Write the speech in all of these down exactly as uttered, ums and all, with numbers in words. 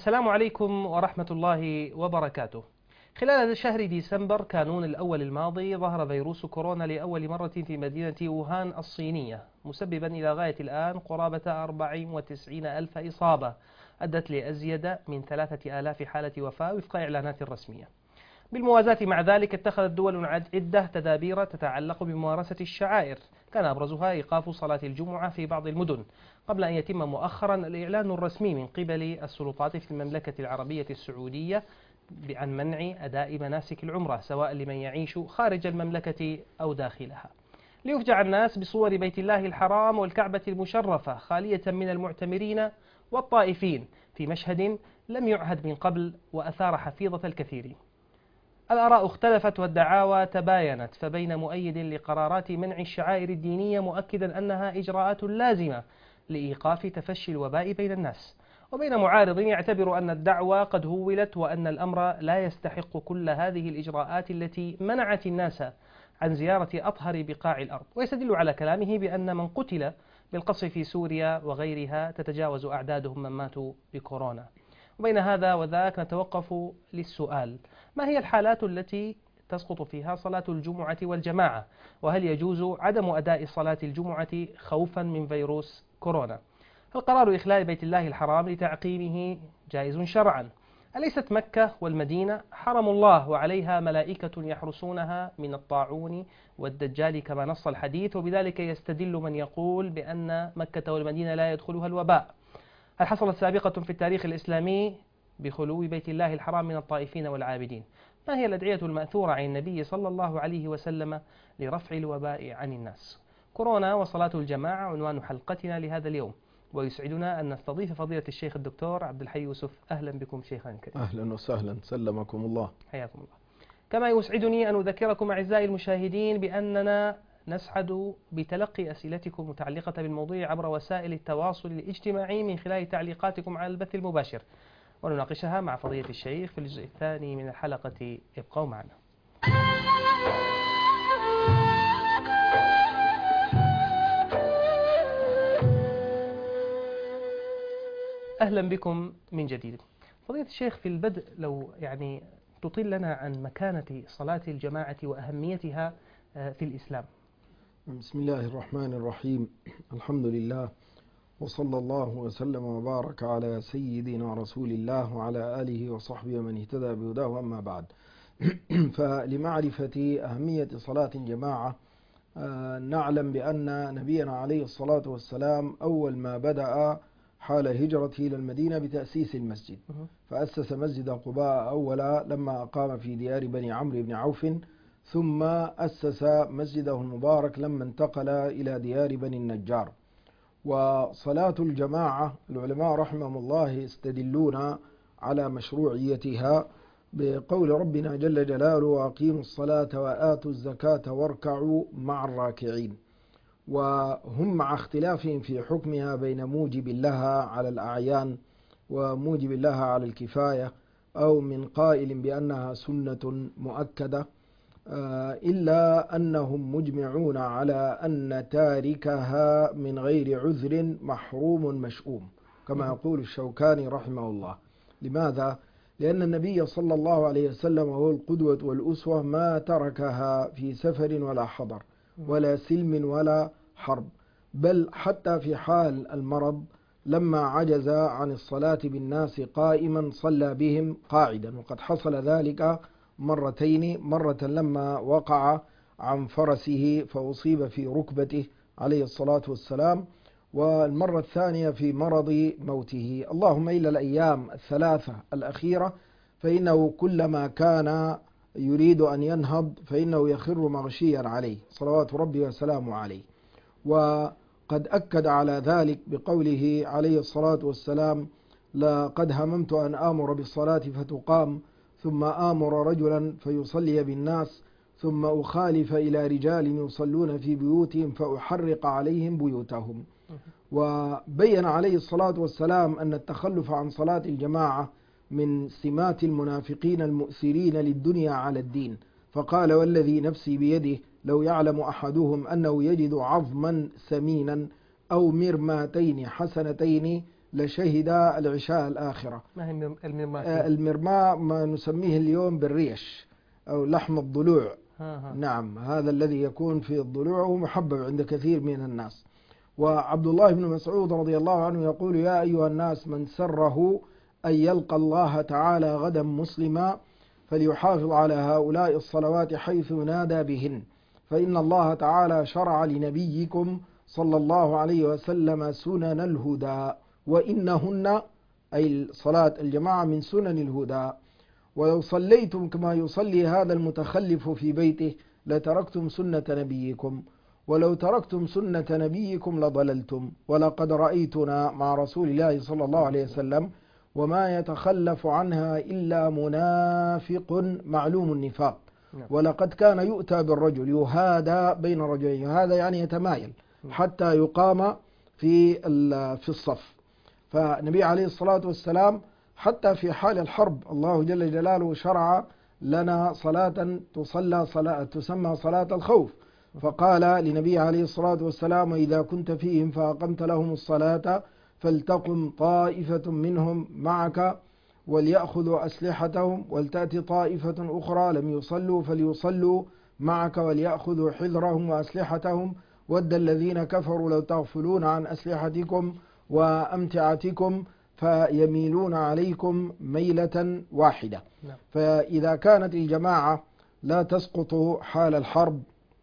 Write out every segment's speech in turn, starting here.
السلام عليكم ورحمة الله وبركاته. خلال شهر ديسمبر كانون الأول الماضي ظهر فيروس كورونا لأول مرة في مدينة ووهان الصينية، مسببا إلى غاية الآن قرابة أربعة وتسعين ألف إصابة أدت لأزيد من ثلاثة آلاف حالة وفاة وفق إعلانات رسمية. بالموازاة مع ذلك اتخذت دول عدة تدابير تتعلق بممارسة الشعائر، كان أبرزها إيقاف صلاة الجمعة في بعض المدن، قبل أن يتم مؤخرا الإعلان الرسمي من قبل السلطات في المملكة العربية السعودية عن منع أداء مناسك العمرة سواء لمن يعيش خارج المملكة أو داخلها، ليفجع الناس بصور بيت الله الحرام والكعبة المشرفة خالية من المعتمرين والطائفين في مشهد لم يعهد من قبل وأثار حفيظة الكثيرين. الآراء اختلفت والدعاوى تباينت، فبين مؤيد لقرارات منع الشعائر الدينية مؤكدا أنها إجراءات لازمة لإيقاف تفشي الوباء بين الناس، وبين معارض يعتبر أن الدعوى قد هولت وأن الأمر لا يستحق كل هذه الإجراءات التي منعت الناس عن زيارة أطهر بقاع الأرض، ويستدل على كلامه بأن من قتل بالقصف في سوريا وغيرها تتجاوز أعدادهم من ماتوا بكورونا. وبين هذا وذاك نتوقف للسؤال: ما هي الحالات التي تسقط فيها صلاة الجمعة والجماعة؟ وهل يجوز عدم أداء صلاة الجمعة خوفا من فيروس كورونا؟ هل قرار إخلاء بيت الله الحرام لتعقيمه جائز شرعا؟ أليست مكة والمدينة حرم الله وعليها ملائكة يحرسونها من الطاعون والدجال كما نص الحديث، وبذلك يستدل من يقول بأن مكة والمدينة لا يدخلها الوباء؟ هل حصلت سابقة في التاريخ الإسلامي بخلو بيت الله الحرام من الطائفين والعابدين؟ ما هي الأدعية المأثورة عن النبي صلى الله عليه وسلم لرفع الوباء عن الناس؟ كورونا وصلاة الجماعة عنوان حلقتنا لهذا اليوم، ويسعدنا أن نستضيف فضيلة الشيخ الدكتور عبد الحي يوسف. أهلا بكم شيخنا الكريم. أهلا وسهلا، سلمكم الله. حياكم الله. كما يسعدني أن أذكركم أعزائي المشاهدين بأننا نسعد بتلقي أسئلتكم متعلقة بالموضوع عبر وسائل التواصل الاجتماعي من خلال تعليقاتكم على البث المباشر، ونناقشها مع فضيلة الشيخ في الجزء الثاني من الحلقة. ابقوا معنا. أهلا بكم من جديد. فضيلة الشيخ، في البدء لو يعني تطيل لنا عن مكانة صلاة الجماعة وأهميتها في الإسلام. بسم الله الرحمن الرحيم، الحمد لله وصلى الله وسلم وبارك على سيدنا رسول الله وعلى آله وصحبه ومن اهتدى بهداه، أما بعد. فلمعرفة أهمية صلاة الجماعة نعلم بأن نبينا عليه الصلاة والسلام أول ما بدأ حال هجرته إلى المدينة بتأسيس المسجد، فأسس مسجد قباء أولا لما أقام في ديار بني عمرو بن عوف، ثم أسس مسجده المبارك لما انتقل إلى ديار بني النجار. وصلاة الجماعة العلماء رحمهم الله يستدلون على مشروعيتها بقول ربنا جل جلاله: وأقيموا الصلاة وآتوا الزكاة واركعوا مع الراكعين. وهم مع اختلافهم في حكمها بين موجب لها على الأعيان وموجب لها على الكفاية، أو من قائل بأنها سنة مؤكدة، إلا أنهم مجمعون على أن تاركها من غير عذر محروم مشؤوم، كما يقول الشوكاني رحمه الله. لماذا؟ لأن النبي صلى الله عليه وسلم هو القدوة والأسوة، ما تركها في سفر ولا حضر ولا سلم ولا حرب، بل حتى في حال المرض لما عجز عن الصلاة بالناس قائما صلى بهم قاعدا، وقد حصل ذلك مرتين، مرة لما وقع عن فرسه فأصيب في ركبته عليه الصلاة والسلام، والمرة الثانية في مرض موته. اللهم إلا الأيام الثلاثة الأخيرة فإنه كلما كان يريد أن ينهض فإنه يخر مغشيا عليه صلوات ربي وسلامه عليه. وقد أكد على ذلك بقوله عليه الصلاة والسلام: لقد هممت أن آمر بالصلاة فتقام، ثم آمر رجلا فيصلي بالناس، ثم أخالف إلى رجال يصلون في بيوتهم فأحرق عليهم بيوتهم. وبين عليه الصلاة والسلام أن التخلف عن صلاة الجماعة من سمات المنافقين المؤثرين للدنيا على الدين، فقال: والذي نفسي بيده لو يعلم أحدهم أنه يجد عظما سمينا أو مرماتين حسنتين لشهد العشاء الآخرة. ما هي المرماة؟ المرماة ما نسميه اليوم بالريش أو لحم الضلوع. ها ها. نعم، هذا الذي يكون في الضلوع وهو محبب عند كثير من الناس. وعبد الله بن مسعود رضي الله عنه يقول: يا أيها الناس من سره أن يلقى الله تعالى غدا مسلما فليحافظ على هؤلاء الصلوات حيث ينادى بهن، فإن الله تعالى شرع لنبيكم صلى الله عليه وسلم سنن الهدى، وإنهن أي صلاة الجماعة من سنن الهدى. ولو صليتم كما يصلي هذا المتخلف في بيته لتركتم سنة نبيكم، ولو تركتم سنة نبيكم لضللتم، ولقد رأيتنا مع رسول الله صلى الله عليه وسلم وما يتخلف عنها إلا منافق معلوم النفاق. ولقد كان يؤتى بالرجل يهادى بين رجلين، يهادى يعني يتمايل حتى يقام في في الصف. فالنبي عليه الصلاة والسلام حتى في حال الحرب الله جل جلاله شرع لنا صلاة تصلى صلاة تسمى صلاة الخوف، فقال لنبي عليه الصلاة والسلام: وإذا كنت فيهم فأقمت لهم الصلاة فلتقم طائفة منهم معك وليأخذوا أسلحتهم ولتأتي طائفة أخرى لم يصلوا فليصلوا معك وليأخذوا حذرهم وأسلحتهم ود الذين كفروا لو تغفلون عن أسلحتكم وأمتعتكم فيميلون عليكم ميلة واحدة. فإذا كانت الجماعة لا تسقط حال الحرب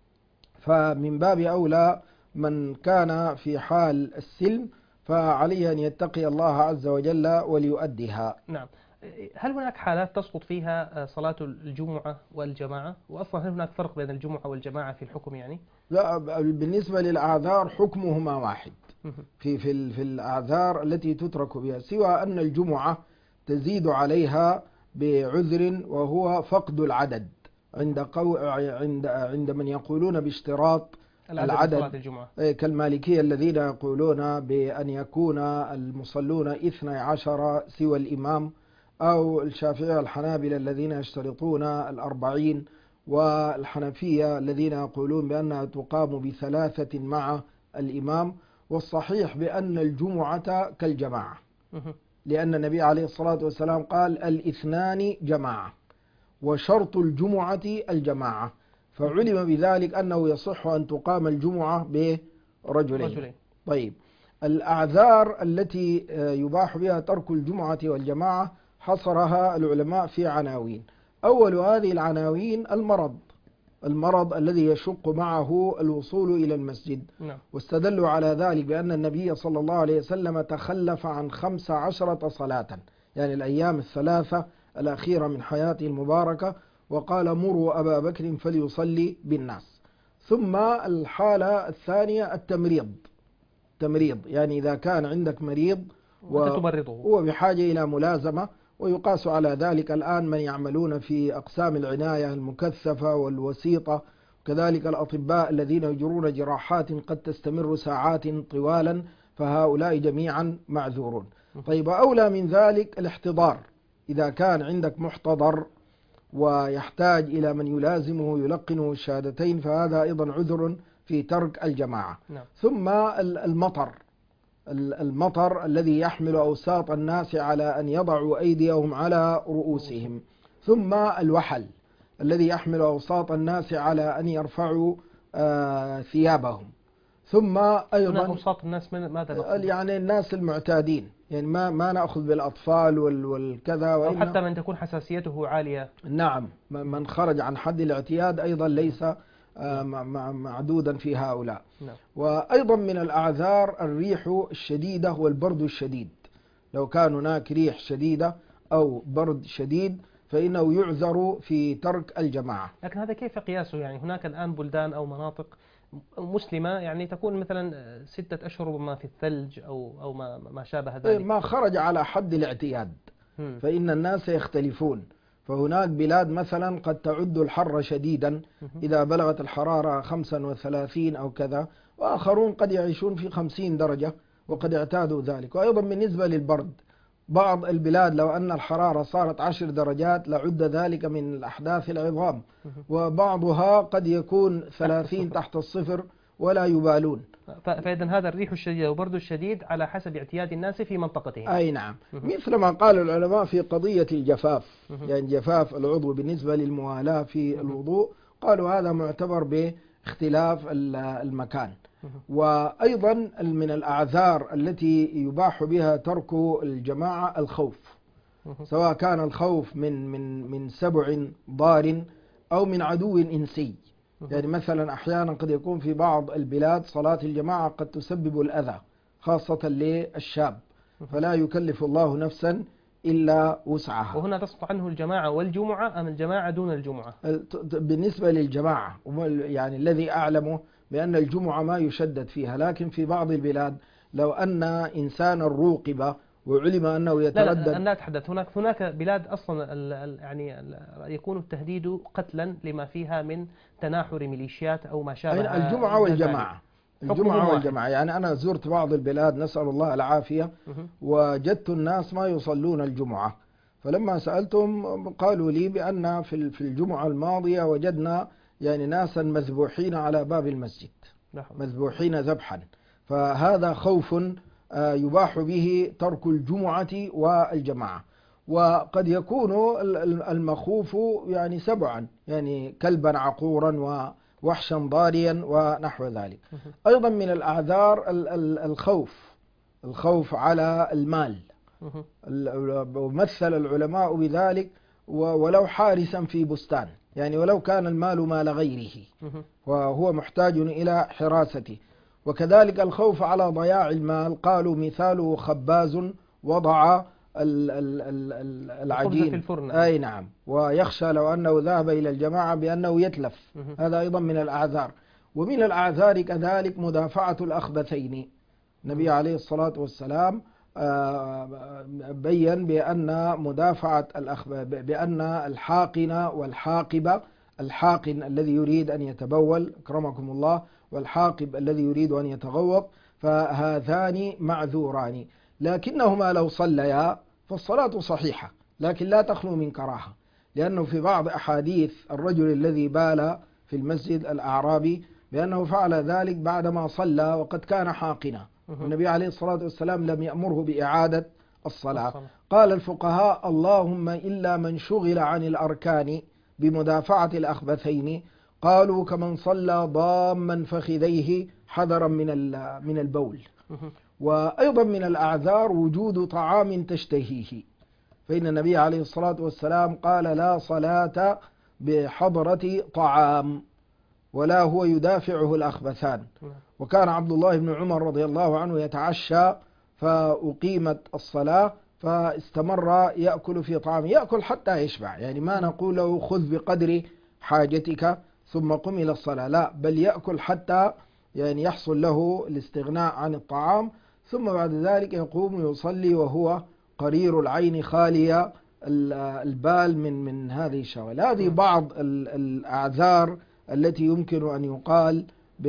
فمن باب أولى من كان في حال السلم فعليه أن يتقي الله عز وجل وليؤديها. نعم. هل هناك حالات تسقط فيها صلاة الجمعة والجماعة؟ وأصلا هل هناك فرق بين الجمعة والجماعة في الحكم يعني؟ لا، بالنسبة للأعذار حكمهما واحد في في في الأعذار التي تترك بها، سوى أن الجمعة تزيد عليها بعذر وهو فقد العدد عند قو عند عند من يقولون باشتراط العدد كالمالكية الذين يقولون بأن يكون المصلون اثني عشر سوى الإمام، أو الشافعية الحنابلة الذين يشترطون الأربعين، والحنفية الذين يقولون بأنها تقام بثلاثة مع الإمام. والصحيح بأن الجمعة كالجماعة، لأن النبي عليه الصلاة والسلام قال: الاثنان جماعة وشرط الجمعة الجماعة، فعلم بذلك أنه يصح أن تقام الجمعة برجلين. طيب، الأعذار التي يباح بها ترك الجمعة والجماعة حصرها العلماء في عناوين. أول هذه العناوين المرض المرض الذي يشق معه الوصول إلى المسجد. نعم. واستدلوا على ذلك بأن النبي صلى الله عليه وسلم تخلف عن خمس عشرة صلاة، يعني الأيام الثلاثة الأخيرة من حياته المباركة، وقال: مروا أبا بكر فليصلي بالناس. ثم الحالة الثانية التمريض تمريض يعني إذا كان عندك مريض وهو بحاجة إلى ملازمة، ويقاس على ذلك الآن من يعملون في أقسام العناية المكثفة والوسيطة، وكذلك الأطباء الذين يجرون جراحات قد تستمر ساعات طوالا، فهؤلاء جميعا معذورون. طيب، أولى من ذلك الاحتضار، إذا كان عندك محتضر ويحتاج إلى من يلازمه يلقنه الشهادتين فهذا أيضا عذر في ترك الجماعة. نعم. ثم المطر المطر الذي يحمل أوساط الناس على أن يضعوا أيديهم على رؤوسهم. ثم الوحل الذي يحمل أوساط الناس على أن يرفعوا آه ثيابهم. ثم أيضا أوساط الناس ماذا نقصد؟ يعني الناس المعتادين، يعني ما ما نأخذ بالأطفال والكذا، أو حتى من تكون حساسيته عالية. نعم، من خرج عن حد الاعتياد أيضا ليس معدودا في هؤلاء. نعم. وأيضا من الأعذار الريح الشديدة والبرد الشديد، لو كان هناك ريح شديدة أو برد شديد فإنه يعذر في ترك الجماعة. لكن هذا كيف قياسه؟ يعني هناك الآن بلدان أو مناطق مسلمة يعني تكون مثلا ستة أشهر وما في الثلج أو أو ما ما شابه ذلك، ما خرج على حد الاعتياد فإن الناس يختلفون. فهناك بلاد مثلا قد تعد الحر شديدا إذا بلغت الحرارة خمسة وثلاثين أو كذا، وآخرون قد يعيشون في خمسين درجة وقد اعتادوا ذلك. وأيضا بالنسبة للبرد، بعض البلاد لو أن الحرارة صارت عشر درجات لعد ذلك من الأحداث العظام، وبعضها قد يكون ثلاثين تحت الصفر ولا يبالون. فإذا هذا الريح الشديد وبرد الشديد على حسب اعتياد الناس في منطقتهم. أي نعم، مثل ما قال العلماء في قضية الجفاف، يعني جفاف العضو بالنسبة للموالاة في الوضوء، قالوا هذا معتبر باختلاف المكان. وأيضا من الأعذار التي يباح بها ترك الجماعة الخوف، سواء كان الخوف من من من سبع ضار أو من عدو إنسي. يعني مثلا أحيانا قد يكون في بعض البلاد صلاة الجماعة قد تسبب الأذى خاصة للشاب، فلا يكلف الله نفسا إلا وسعها. وهنا تسقط عنه الجماعة والجمعة أم الجماعة دون الجمعة؟ بالنسبة للجماعة يعني الذي أعلمه بأن الجمعة ما يشدد فيها، لكن في بعض البلاد لو أن إنسانا روقب وعلم أنه يتردد. لا لا أنا أتحدث هناك هناك بلاد أصلا ال ال يعني ال يكون التهديد قتلا لما فيها من تناحر ميليشيات أو ما شابه. الجمعة والجماعة الجمعة والجماعة يعني أنا زرت بعض البلاد نسأل الله العافية، وجدت الناس ما يصلون الجمعة، فلما سألتهم قالوا لي بأن في في الجمعة الماضية وجدنا يعني ناسا مذبوحين على باب المسجد، مذبوحين ذبحا. فهذا خوف يباح به ترك الجمعة والجماعة. وقد يكون المخوف يعني سبعا، يعني كلبا عقورا ووحشا ضاريا ونحو ذلك. أيضا من الأعذار الخوف الخوف على المال، ومثل العلماء بذلك ولو حارسا في بستان، يعني ولو كان المال مال غيره وهو محتاج إلى حراسته. وكذلك الخوف على ضياع المال، قالوا مثاله خباز وضع العجين في الفرن. أي نعم، ويخشى لو أنه ذهب إلى الجماعة بأنه يتلف. هذا أيضا من الأعذار. ومن الأعذار كذلك مدافعة الأخبثين. النبي عليه الصلاة والسلام بين بأن مدافعة بأن الحاقن والحاقب، الحاقن الذي يريد أن يتبول أكرمكم الله، والحاقب الذي يريد أن يتغوط، فهذان معذوران، لكنهما لو صليا فالصلاة صحيحة، لكن لا تخلو من كراهة، لأنه في بعض أحاديث الرجل الذي بال في المسجد الأعرابي بأنه فعل ذلك بعدما صلى وقد كان حاقنا، والنبي عليه الصلاة والسلام لم يأمره بإعادة الصلاة. قال الفقهاء اللهم إلا من شغل عن الأركان بمدافعة الأخبثين، قالوا كمن صلى ضاما فخذيه حذرا من من البول. وأيضا من الأعذار وجود طعام تشتهيه، فإن النبي عليه الصلاة والسلام قال لا صلاة بحضرة طعام، ولا هو يدافعه الأخبثان. وكان عبد الله بن عمر رضي الله عنه يتعشى فأقيمت الصلاة فاستمر يأكل في طعام، يأكل حتى يشبع، يعني ما نقول له خذ بقدر حاجتك ثم قم إلى الصلاة، لا، بل يأكل حتى يعني يحصل له الاستغناء عن الطعام، ثم بعد ذلك يقوم يصلي وهو قرير العين خالي البال من من هذه الشغل. هذه بعض الأعذار التي يمكن أن يقال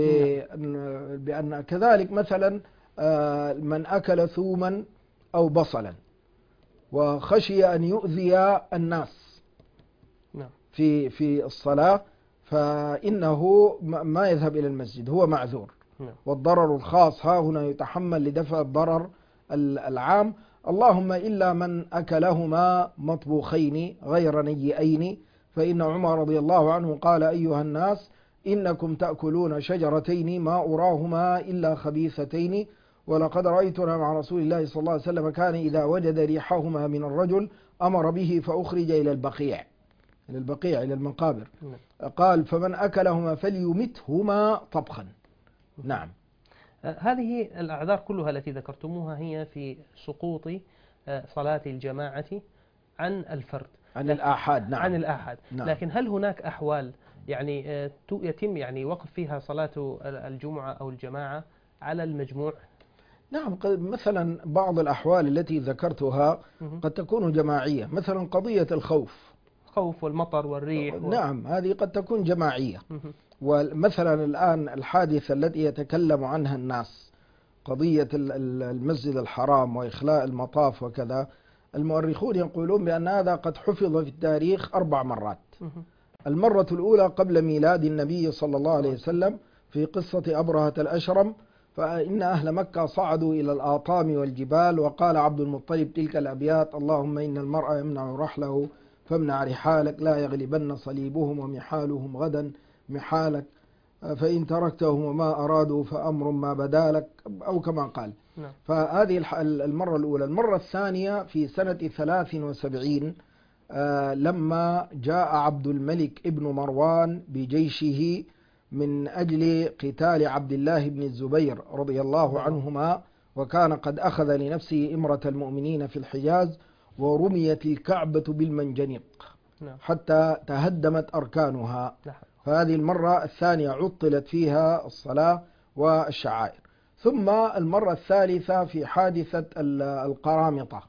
بأن كذلك مثلا من أكل ثوما أو بصلا وخشي أن يؤذي الناس في في الصلاة فإنه ما يذهب إلى المسجد، هو معذور. والضرر الخاص ها هنا يتحمل لدفع الضرر العام، اللهم إلا من أكلهما مطبوخين غير نيئين، فإن عمر رضي الله عنه قال أيها الناس إنكم تأكلون شجرتين ما أراهما إلا خبيثتين، ولقد رأيتنا مع رسول الله صلى الله عليه وسلم كان إذا وجد ريحهما من الرجل أمر به فأخرج إلى البقيع إلى البقيع إلى المقابر. قال فمن أكلهما فليمتهما طبخا. نعم. هذه الأعذار كلها التي ذكرتموها هي في سقوط صلاة الجماعة عن الفرد، عن الآحاد. نعم. عن الآحاد. نعم. لكن هل هناك أحوال يعني يتم يعني وقف فيها صلاة الجمعة أو الجماعة على المجموع؟ نعم، مثلا بعض الأحوال التي ذكرتها قد تكون جماعية، مثلا قضية الخوف، خوف والمطر والريح و... نعم، هذه قد تكون جماعية. ومثلا الآن الحادثة التي يتكلم عنها الناس، قضية المسجد الحرام وإخلاء المطاف وكذا، المؤرخون يقولون بأن هذا قد حفظ في التاريخ أربع مرات. المرة الأولى قبل ميلاد النبي صلى الله عليه وسلم، في قصة أبرهة الأشرم، فإن أهل مكة صعدوا إلى الآطام والجبال، وقال عبد المطلب تلك الأبيات: اللهم إن المرء يمنع رحله فامنع رحالك، لا يغلبن صليبهم ومحالهم غدا محالك، فإن تركتهم وما أرادوا فأمر ما بدالك، أو كما قال. نعم. فهذه المرة الأولى. المرة الثانية في سنة ثلاث وسبعين لما جاء عبد الملك ابن مروان بجيشه من أجل قتال عبد الله بن الزبير رضي الله عنهما، وكان قد أخذ لنفسه إمرة المؤمنين في الحجاز، ورميت الكعبة بالمنجنيق حتى تهدمت أركانها. فهذه المرة الثانية عطلت فيها الصلاة والشعائر. ثم المرة الثالثة في حادثة القرامطة.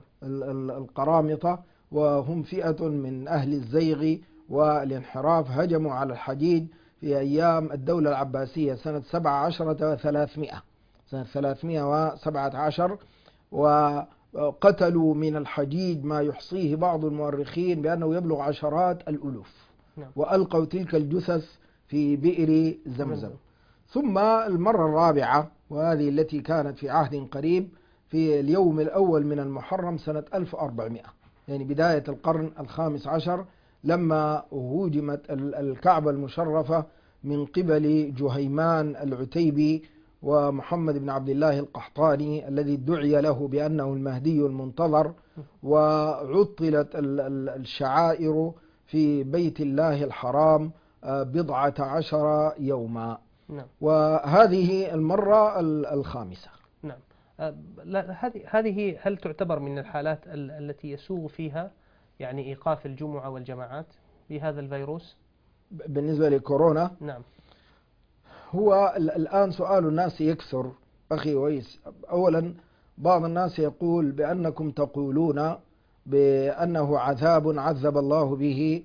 القرامطة وهم فئة من أهل الزيغ والانحراف، هجموا على الحجيج في أيام الدولة العباسية سنة سبع عشرة وثلاثمائة سنة ثلاثمائة وسبعة عشر، وقتلوا من الحجيج ما يحصيه بعض المؤرخين بأنه يبلغ عشرات الألوف، وألقوا تلك الجثث في بئر زمزم. ثم المرة الرابعة، وهذه التي كانت في عهد قريب، في اليوم الأول من المحرم سنة ألف وأربعمائة، يعني بداية القرن الخامس عشر، لما هوجمت الكعبة المشرفة من قبل جهيمان العتيبي ومحمد بن عبد الله القحطاني الذي ادعي له بأنه المهدي المنتظر، وعطلت الشعائر في بيت الله الحرام بضعة عشر يوما. نعم. وهذه المرة الخامسة. نعم. هذه هذه هل تعتبر من الحالات التي يسوغ فيها يعني إيقاف الجمعة والجماعات بهذا الفيروس بالنسبة لكورونا؟ نعم. هو الآن سؤال الناس يكثر أخي ويس. أولا بعض الناس يقول بأنكم تقولون بأنه عذاب عذب الله به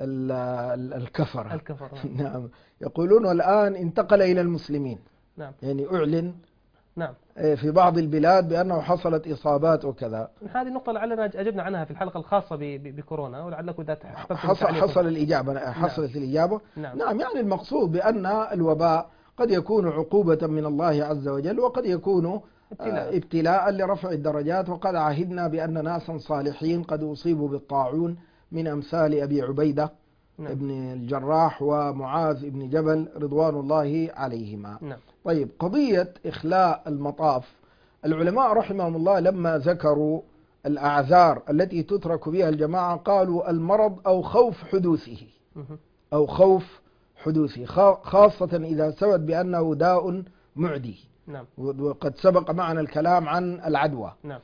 الكفرة. الكفرة. نعم. يقولون الآن انتقل إلى المسلمين. نعم. يعني أعلن نعم في بعض البلاد بأنه حصلت إصابات وكذا. هذه النقطة لعلنا أجبنا عنها في الحلقة الخاصة بكورونا، ولعلكم إذا حصل, حصل الإجابة حصلت نعم. الإجابة. نعم. نعم. يعني المقصود بأن الوباء قد يكون عقوبة من الله عز وجل، وقد يكون ابتلاء, ابتلاء لرفع الدرجات. وقد عهدنا بأن ناسا صالحين قد أصيبوا بالطاعون من أمثال أبي عبيدة نعم. ابن الجراح ومعاذ ابن جبل رضوان الله عليهما. نعم. طيب، قضية إخلاء المطاف، العلماء رحمهم الله لما ذكروا الأعذار التي تترك بها الجماعة قالوا المرض أو خوف حدوثه أو خوف حدوثه، خاصة إذا ثبت بأنه داء معدي. نعم. وقد سبق معنا الكلام عن العدوى. نعم.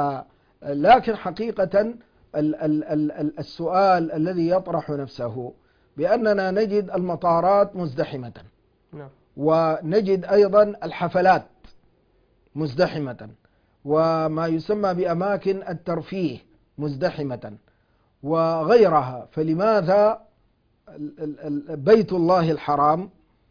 لكن حقيقة السؤال الذي يطرح نفسه بأننا نجد المطارات مزدحمة. نعم. ونجد أيضا الحفلات مزدحمة، وما يسمى بأماكن الترفيه مزدحمة وغيرها، فلماذا بيت الله الحرام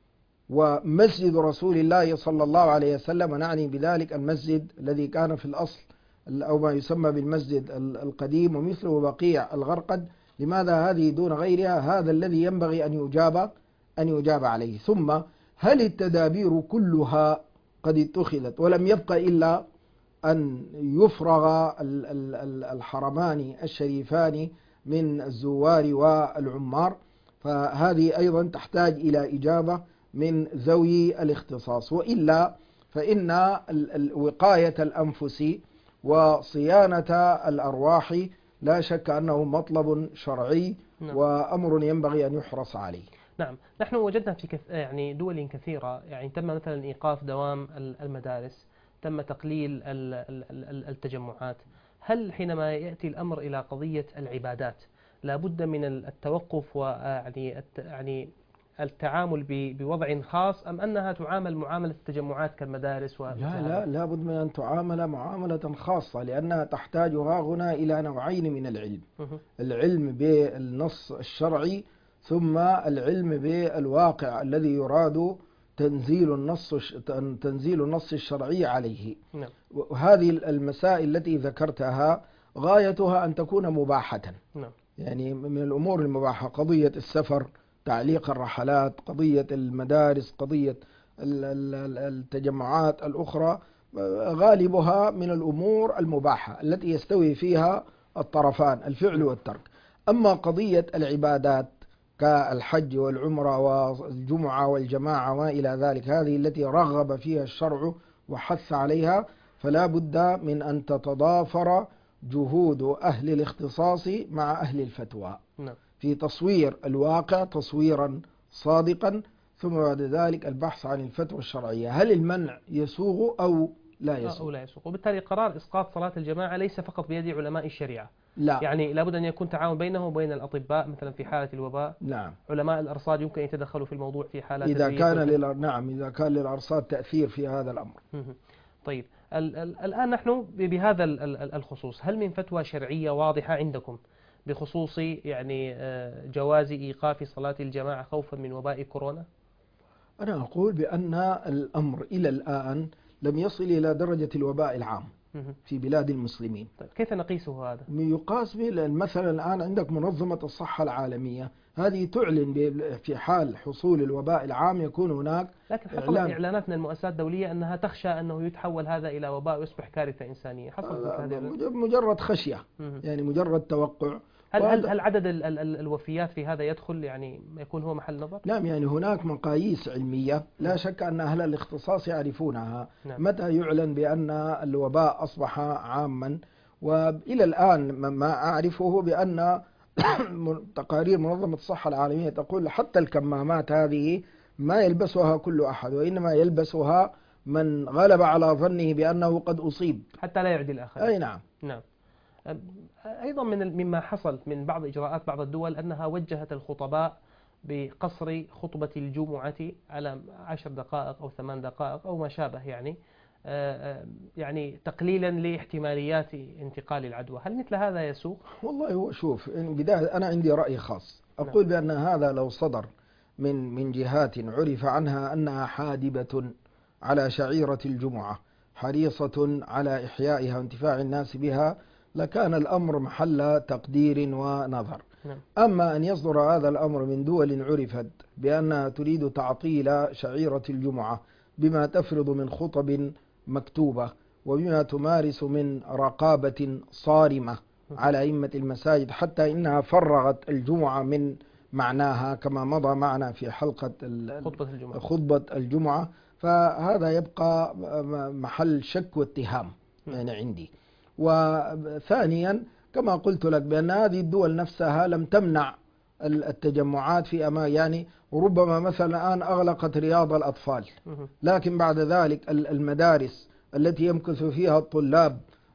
ومسجد رسول الله صلى الله عليه وسلم، ونعني بذلك المسجد الذي كان في الأصل أو ما يسمى بالمسجد القديم ومثله بقيع الغرقد، لماذا هذه دون غيرها؟ هذا الذي ينبغي أن يجاب أن يجاب عليه. ثم هل التدابير كلها قد اتخذت ولم يبق إلا أن يفرغ الحرمان الشريفان من الزوار والعمار؟ فهذه أيضا تحتاج إلى إجابة من ذوي الاختصاص، وإلا فإن وقاية الأنفس وصيانة الأرواح لا شك أنه مطلب شرعي. نعم. وأمر ينبغي أن يحرص عليه. نعم. نحن وجدنا في كث... يعني دول كثيرة يعني تم مثلا إيقاف دوام المدارس، تم تقليل التجمعات. هل حينما يأتي الأمر إلى قضية العبادات لابد من التوقف ويعني يعني التعامل بوضع خاص، أم أنها تعامل معاملة التجمعات كالمدارس؟ لا لا لابد من أن تعامل معاملة خاصة، لأنها تحتاج هنا إلى نوعين من العلم: العلم بالنص الشرعي، ثم العلم بالواقع الذي يراد تنزيل النص تنزيل النص الشرعي عليه. نعم. وهذه المسائل التي ذكرتها غايتها أن تكون مباحة. نعم. يعني من الأمور المباحة قضية السفر، تعليق الرحلات، قضية المدارس، قضية التجمعات الأخرى، غالبها من الأمور المباحة التي يستوي فيها الطرفان الفعل والترك. أما قضية العبادات كالحج والعمرة والجمعة والجماعة وما إلى ذلك، هذه التي رغب فيها الشرع وحث عليها، فلا بد من أن تتضافر جهود أهل الاختصاص مع أهل الفتوى في تصوير الواقع تصويرا صادقا، ثم بعد ذلك البحث عن الفتوى الشرعية، هل المنع يسوغ أو لا يسوغ. أو لا يسوغ. وبالتالي قرار إسقاط صلاة الجماعة ليس فقط بيد علماء الشريعة، لا، يعني لابد أن يكون تعاون بينه وبين الأطباء مثلا في حالة الوباء. نعم. علماء الأرصاد يمكن أن يتدخلوا في الموضوع في حالات إذا الريح كان لل... نعم إذا كان للأرصاد تأثير في هذا الأمر. طيب ال ال الآن نحن بهذا ال الخصوص، هل من فتوى شرعية واضحة عندكم بخصوص يعني جواز إيقاف صلاة الجماعة خوفا من وباء كورونا؟ أنا أقول بأن الأمر إلى الآن لم يصل إلى درجة الوباء العام في بلاد المسلمين. طيب كيف نقيسه هذا؟ يقاس به مثلا الآن عندك منظمة الصحة العالمية، هذه تعلن في حال حصول الوباء العام يكون هناك، لكن حصلت إعلانات من المؤسسات الدولية أنها تخشى أنه يتحول هذا إلى وباء ويصبح كارثة إنسانية. حصلت هذه مجرد خشية، يعني مجرد توقع. هل هل هل عدد ال ال ال الوفيات في هذا يدخل يعني يكون هو محل نظر؟ نعم، يعني هناك مقاييس علمية لا شك أن أهل الاختصاص يعرفونها. نعم. متى يعلن بأن الوباء أصبح عاما؟ وإلى الآن ما أعرفه بأن تقارير منظمة الصحة العالمية تقول حتى الكمامات هذه ما يلبسها كل أحد، وإنما يلبسها من غلب على ظنه بأنه قد أصيب حتى لا يعدي الآخر. أي نعم. نعم. أيضا من مما حصل من بعض إجراءات بعض الدول أنها وجهت الخطباء بقصر خطبة الجمعة على عشر دقائق أو ثمان دقائق أو ما شابه، يعني يعني تقليلا لاحتماليات انتقال العدوى. هل مثل هذا يسوق؟ والله هو شوف، بداية أنا عندي رأي خاص أقول بأن هذا لو صدر من من جهات عرف عنها أنها حادبة على شعيرة الجمعة حريصة على إحيائها وانتفاع الناس بها، لكان الأمر محل تقدير ونظر. أما أن يصدر هذا الأمر من دول عرفت بأنها تريد تعطيل شعيرة الجمعة بما تفرض من خطب مكتوبة وبما تمارس من رقابة صارمة على أئمة المساجد، حتى إنها فرغت الجمعة من معناها كما مضى معنا في حلقة خطبة الجمعة. خطبة الجمعة، فهذا يبقى محل شك واتهام يعني عندي. وثانيا كما قلت لك بأن هذه الدول نفسها لم تمنع التجمعات في أما يعني ربما مثلا الآن أغلقت رياض الأطفال، لكن بعد ذلك المدارس التي يمكث فيها الطلاب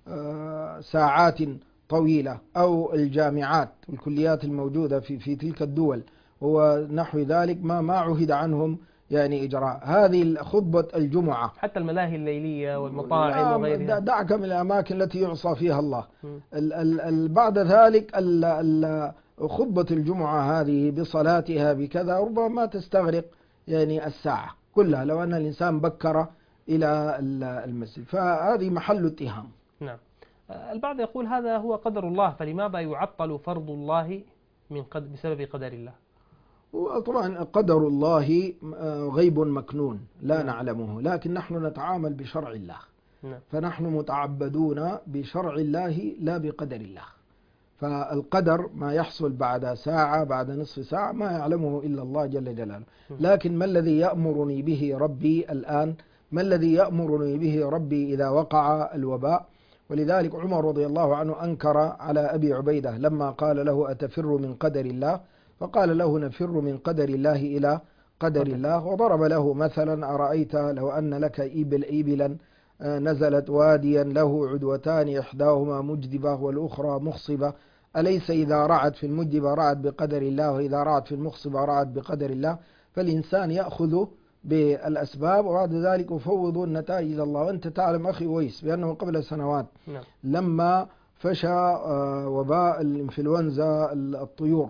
ساعات طويلة أو الجامعات والكليات الموجودة في في تلك الدول ونحو ذلك ما ما عهد عنهم يعني إجراء هذه خطبة الجمعة. حتى الملاهي الليلية والمطاعم وغيرها، دعك من الأماكن التي يعصى فيها الله. ال ال ال بعد ذلك ال ال خطبة الجمعة هذه بصلاتها بكذا ربما ما تستغرق يعني الساعة كلها لو أن الإنسان بكر إلى المسجد، فهذه محل اتهام. نعم. البعض يقول هذا هو قدر الله، فلماذا يعطل فرض الله من قد بسبب قدر الله؟ وطبعا قدر الله غيب مكنون لا نعلمه، لكن نحن نتعامل بشرع الله، فنحن متعبدون بشرع الله لا بقدر الله. فالقدر ما يحصل بعد ساعة بعد نصف ساعة ما يعلمه إلا الله جل جلاله، لكن ما الذي يأمرني به ربي الآن؟ ما الذي يأمرني به ربي إذا وقع الوباء؟ ولذلك عمر رضي الله عنه أنكر على أبي عبيدة لما قال له أتفر من قدر الله؟ فقال له نفر من قدر الله إلى قدر الله، وضرب له مثلا أرأيت لو أن لك إبل إبلا نزلت واديا له عدوتان إحداهما مجدبة والأخرى مخصبة، أليس إذا رعت في المجدبة رعت بقدر الله وإذا رعت في المخصبة رعت بقدر الله؟ فالإنسان يأخذ بالأسباب وبعد ذلك يفوض النتائج إلى الله. وأنت تعلم أخي ويس بأنه قبل سنوات لما فشى وباء الإنفلونزا الطيور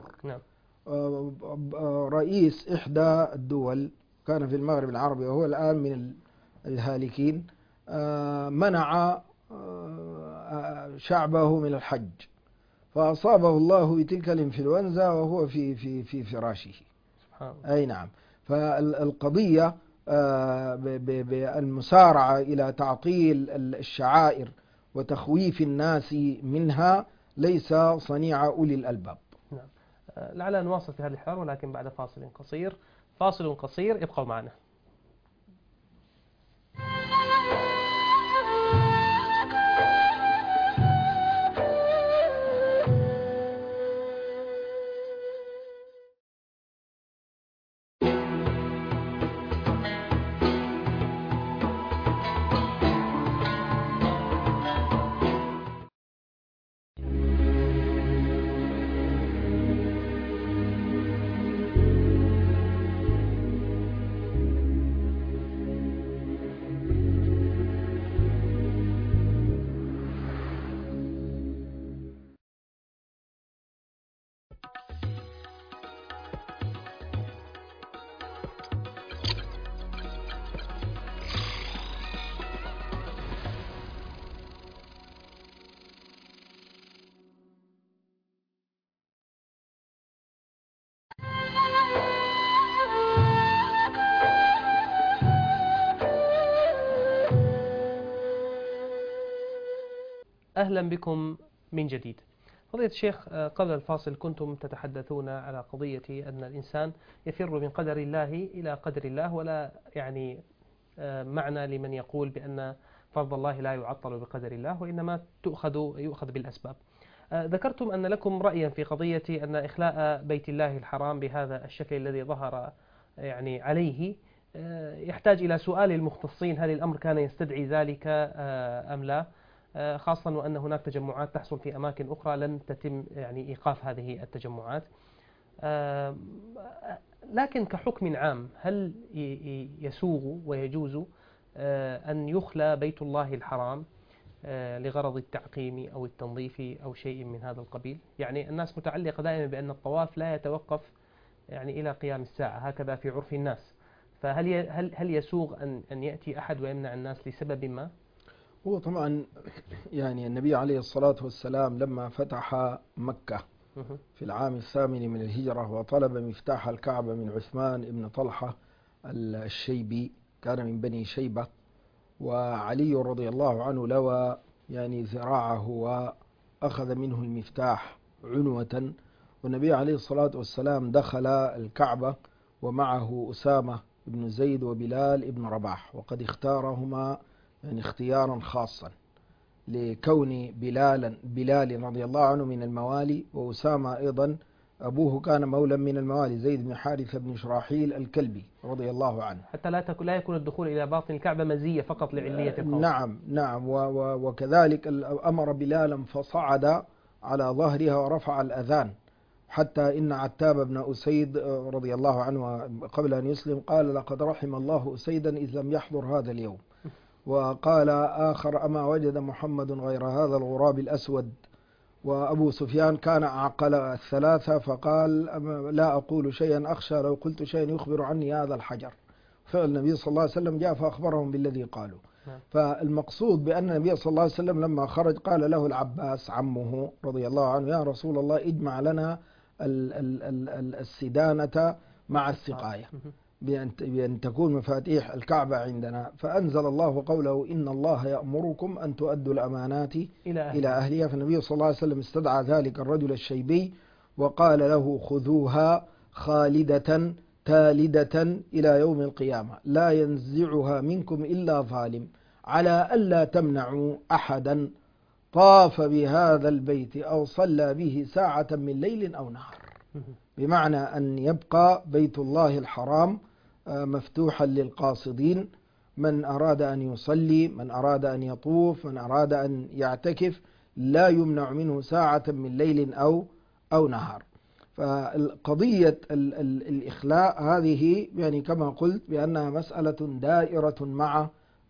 رئيس إحدى الدول كان في المغرب العربي وهو الآن من الهالكين منع شعبه من الحج، فأصابه الله بتلك الإنفلونزا وهو في في في فراشه. أي نعم. فالقضية بالمسارعة إلى تعطيل الشعائر وتخويف الناس منها ليس صنيع أولي الألباب. نعم. لعلنا نواصل في هذا الحوار ولكن بعد فاصل قصير. فاصل قصير، ابقوا معنا. أهلا بكم من جديد. فضيلة الشيخ، قبل الفاصل كنتم تتحدثون على قضية أن الإنسان يفر من قدر الله إلى قدر الله، ولا يعني معنى لمن يقول بأن فرض الله لا يعطل بقدر الله وإنما تؤخذ يؤخذ بالأسباب. ذكرتم أن لكم رأيا في قضية أن إخلاء بيت الله الحرام بهذا الشكل الذي ظهر يعني عليه يحتاج إلى سؤال المختصين، هل الأمر كان يستدعي ذلك أم لا؟ خاصة وأن هناك تجمعات تحصل في أماكن أخرى لن تتم يعني إيقاف هذه التجمعات. لكن كحكم عام، هل يسوغ ويجوز أن يخلى بيت الله الحرام لغرض التعقيم أو التنظيف أو شيء من هذا القبيل؟ يعني الناس متعلقة دائما بأن الطواف لا يتوقف يعني إلى قيام الساعة، هكذا في عرف الناس. فهل هل هل يسوغ أن أن يأتي أحد ويمنع الناس لسبب ما؟ هو طبعا يعني النبي عليه الصلاة والسلام لما فتح مكة في العام الثامن من الهجرة وطلب مفتاح الكعبة من عثمان بن طلحة الشيبي، كان من بني شيبة، وعلي رضي الله عنه لوى يعني ذراعه وأخذ منه المفتاح عنوة، والنبي عليه الصلاة والسلام دخل الكعبة ومعه أسامة بن زيد وبلال بن رباح، وقد اختارهما يعني اختيارا خاصا لكون بلالا بلال رضي الله عنه من الموالي، وأسامة أيضا أبوه كان مولا من الموالي زيد بن حارثة بن شراحيل الكلبي رضي الله عنه، حتى لا لا يكون الدخول إلى باطن الكعبة مزية فقط لعلية الخاص. نعم نعم. وكذلك أمر بلالا فصعد على ظهرها ورفع الأذان، حتى إن عتاب بن أسيد رضي الله عنه قبل أن يسلم قال: لقد رحم الله أسيدا إذ لم يحضر هذا اليوم. وقال آخر: أما وجد محمد غير هذا الغراب الأسود. وأبو سفيان كان أعقل الثلاثة فقال: لا أقول شيئا أخشى لو قلت شيئا يخبر عني هذا الحجر. فعل النبي صلى الله عليه وسلم جاء فأخبرهم بالذي قالوا. فالمقصود بأن النبي صلى الله عليه وسلم لما خرج قال له العباس عمه رضي الله عنه: يا رسول الله اجمع لنا السدانة مع السقاية بأن تكون مفاتيح الكعبة عندنا. فأنزل الله قوله: إن الله يأمركم أن تؤدوا الأمانات إلى أهلها. فالنبي صلى الله عليه وسلم استدعى ذلك الرجل الشيبي وقال له: خذوها خالدة تالدة إلى يوم القيامة لا ينزعها منكم إلا ظالم، على ألا تمنعوا أحدا طاف بهذا البيت أو صلى به ساعة من ليل أو نهار. بمعنى أن يبقى بيت الله الحرام مفتوحا للقاصدين، من أراد أن يصلي، من أراد أن يطوف، من أراد أن يعتكف، لا يمنع منه ساعة من ليل أو أو نهار. فالقضية الإخلاء هذه يعني كما قلت بأنها مسألة دائرة مع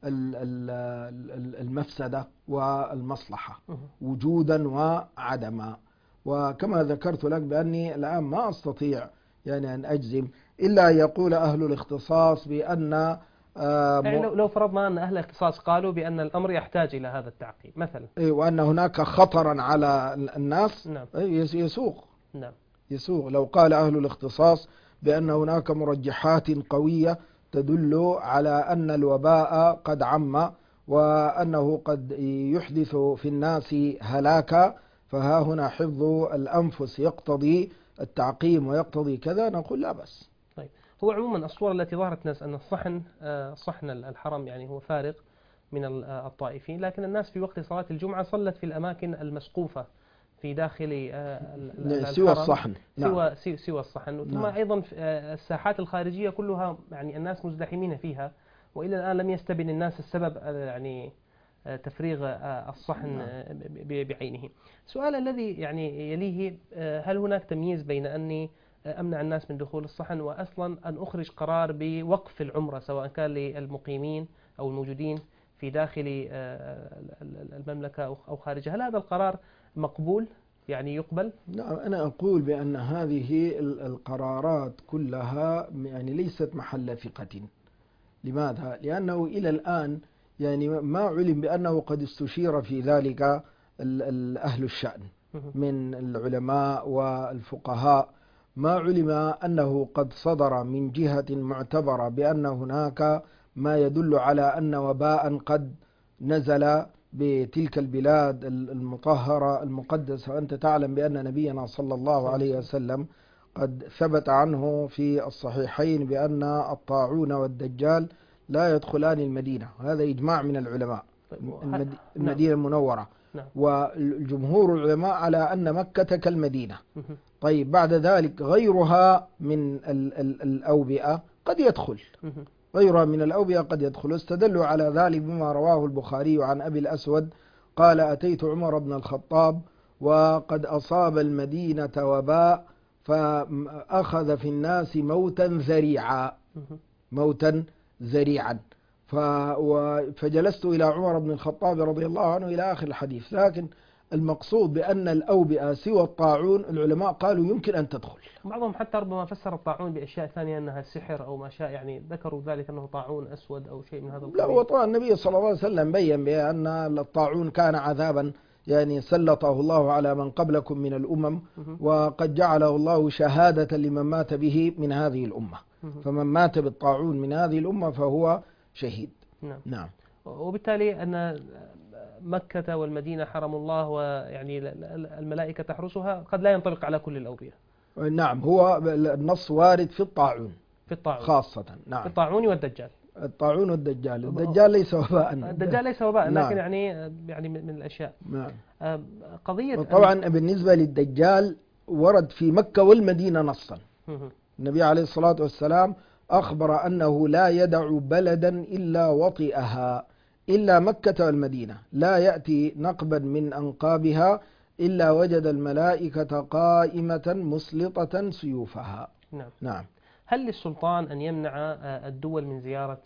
المفسدة والمصلحة وجودا وعدما. وكما ذكرت لك بأني الآن ما أستطيع يعني أن أجزم إلا أن يقول أهل الاختصاص بأن يعني لو فرضنا أن أهل الاختصاص قالوا بأن الأمر يحتاج إلى هذا التعقيم مثلا، وأن هناك خطرا على الناس، نعم. يسوق نعم. يسوق لو قال أهل الاختصاص بأن هناك مرجحات قوية تدل على أن الوباء قد عم وأنه قد يحدث في الناس هلاكا، فها هنا حفظ الأنفس يقتضي التعقيم ويقتضي كذا، نقول لا بس. طيب، هو عموما الصورة التي ظهرت ناس أن الصحن صحن الحرم يعني هو فارغ من الطائفين، لكن الناس في وقت صلاة الجمعة صلت في الأماكن المسقوفة في داخل الحرم سوى الصحن. سوى سوى سوى الصحن، ثم نعم. أيضا الساحات الخارجية كلها يعني الناس مزدحمين فيها، وإلى الآن لم يستبن الناس السبب يعني تفريغ الصحن بعينه. السؤال الذي يعني يليه، هل هناك تمييز بين أني أمنع الناس من دخول الصحن وأصلا أن أخرج قرار بوقف العمرة سواء كان للمقيمين أو الموجودين في داخل المملكة أو خارجها؟ هل هذا القرار مقبول يعني يقبل؟ نعم، أنا أقول بأن هذه القرارات كلها يعني ليست محل ثقة. لماذا؟ لأنه إلى الآن يعني ما علم بأنه قد استشير في ذلك أهل الشأن من العلماء والفقهاء، ما علم أنه قد صدر من جهة معتبرة بأن هناك ما يدل على أن وباء قد نزل بتلك البلاد المطهرة المقدسة. وأنت تعلم بأن نبينا صلى الله عليه وسلم قد ثبت عنه في الصحيحين بأن الطاعون والدجال لا يدخلان المدينة، وهذا إجماع من العلماء. المدينة المنورة، والجمهور العلماء على أن مكة كالمدينة. طيب، بعد ذلك غيرها من الأوبئة قد يدخل، غيرها من الأوبئة قد يدخل. استدلوا على ذلك بما رواه البخاري عن أبي الأسود قال: أتيت عمر بن الخطاب وقد أصاب المدينة وباء فأخذ في الناس موتا ذريعا، موتا ذريعا، فجلست إلى عمر بن الخطاب رضي الله عنه إلى آخر الحديث. لكن المقصود بأن الأوبئة سوى الطاعون العلماء قالوا يمكن أن تدخل. بعضهم حتى ربما فسر الطاعون بأشياء ثانية أنها سحر أو ما شاء، يعني ذكروا ذلك أنه طاعون أسود أو شيء من هذا القبيل. لا، وطبعا النبي صلى الله عليه وسلم بيّن بأن الطاعون كان عذابا يعني سلطه الله على من قبلكم من الأمم، وقد جعله الله شهادة لمن مات به من هذه الأمة، فمن مات بالطاعون من هذه الأمة فهو شهيد. نعم. نعم. وبالتالي أن مكة والمدينة حرم الله ويعني الملائكة تحرسها قد لا ينطبق على كل الأوبئة. نعم، هو النص وارد في الطاعون، في الطاعون خاصة. نعم، في الطاعون والدجال. الطاعون والدجال، الدجال ليس وباء. الدجال ليس وباء، نعم. لكن يعني يعني من الأشياء. نعم. قضية طبعا بالنسبة للدجال ورد في مكة والمدينة نصا. النبي عليه الصلاة والسلام أخبر أنه لا يدع بلدا إلا وطئها إلا مكة والمدينة، لا يأتي نقبا من أنقابها إلا وجد الملائكة قائمة مسلطة سيوفها. نعم. نعم. هل للسلطان أن يمنع الدول من زيارة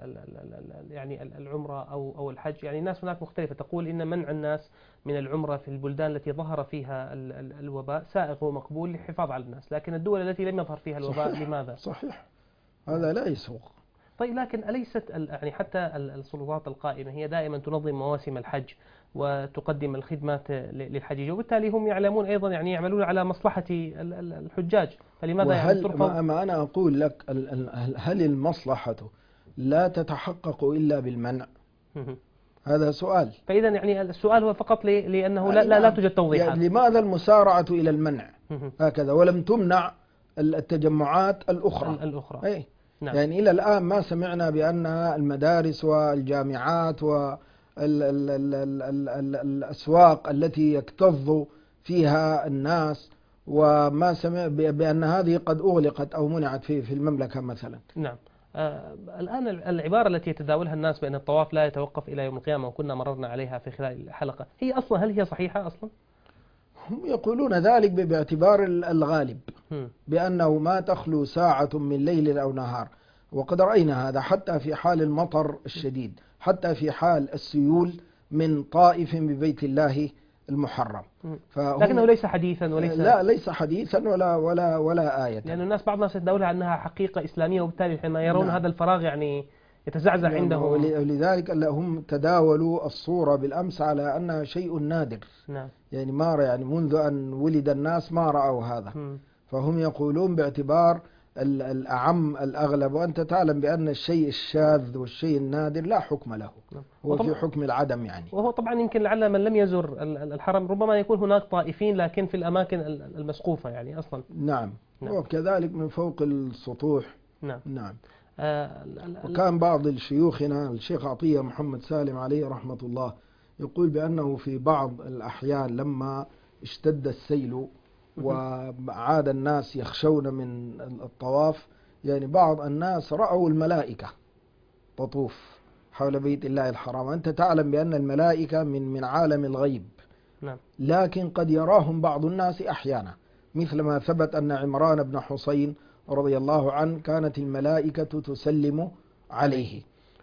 يعني العمرة أو أو الحج؟ يعني الناس هناك مختلفة، تقول إن منع الناس من العمرة في البلدان التي ظهر فيها الوباء سائغ ومقبول للحفاظ على الناس، لكن الدول التي لم يظهر فيها الوباء صحيح. لماذا؟ صحيح، هذا لا يسوق. طيب، لكن أليست يعني حتى السلطات القائمة هي دائما تنظم مواسم الحج وتقدم الخدمات للحجيج، وبالتالي هم يعلمون أيضا يعني يعملون على مصلحة الحجاج، فلماذا يعني ترفض؟ ما أنا أقول لك، هل المصلحة لا تتحقق إلا بالمنع؟ هذا سؤال. فإذا يعني السؤال هو فقط لأنه لا لا, لا توجد توضيحات. يعني لماذا المسارعة إلى المنع هكذا ولم تمنع التجمعات الأخرى؟ الأخرى. أي. نعم. يعني إلى الآن ما سمعنا بأن المدارس والجامعات والأسواق التي يكتظ فيها الناس وما سمع بأن هذه قد أغلقت أو منعت في في المملكة مثلا. نعم. آه الآن العبارة التي يتداولها الناس بأن الطواف لا يتوقف إلى يوم القيامة، وكنا مررنا عليها في خلال الحلقة، هي أصلا هل هي صحيحة أصلا؟ هم يقولون ذلك باعتبار الغالب، بأنه ما تخلو ساعة من ليل أو نهار، وقد رأينا هذا حتى في حال المطر الشديد، حتى في حال السيول من طائف ببيت الله المحرم. لكنه ليس حديثا وليس لا ليس حديثا ولا ولا ولا آية، لأن الناس بعض الناس يتداولها أنها حقيقة إسلامية، وبالتالي حينما يرون نعم. هذا الفراغ يعني يتزعزع عندهم. ولذلك هم تداولوا الصورة بالأمس على أنها شيء نادر. نعم. يعني ما يعني منذ أن ولد الناس ما رأوا هذا. م. فهم يقولون باعتبار الأعم الأغلب، وأنت تعلم بأن الشيء الشاذ والشيء النادر لا حكم له، هو في حكم العدم يعني. وهو طبعا يمكن لعل من لم يزر الحرم ربما يكون هناك طائفين لكن في الأماكن المسقوفة يعني أصلا. نعم, نعم. وكذلك من فوق السطوح. نعم, نعم. آه وكان بعض شيوخنا الشيخ عطية محمد سالم عليه رحمة الله يقول بأنه في بعض الأحيان لما اشتد السيل وعاد الناس يخشون من الطواف، يعني بعض الناس رأوا الملائكة تطوف حول بيت الله الحرام. أنت تعلم بأن الملائكة من من عالم الغيب، نعم. لكن قد يراهم بعض الناس أحيانا، مثل ما ثبت أن عمران بن حسين رضي الله عنه كانت الملائكة تسلم عليه،